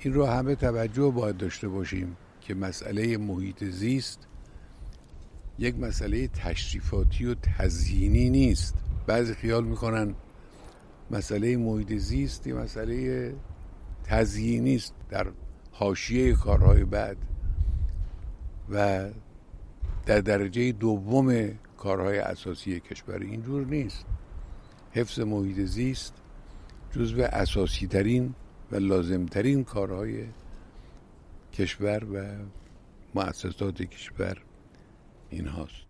این رو همه توجه باید داشته باشیم که مسئله محیط زیست یک مسئله تشریفاتی و تزیینی نیست. بعضی خیال میکنن مسئله محیط زیست یه مسئله تزیینی است در حاشیه کارهای بعد و در درجه دوم کارهای اساسی کشور. اینجور نیست. حفظ محیط زیست جزو اساسی ترین و لازم ترین کارهای کشور و مؤسسات کشور این هاست.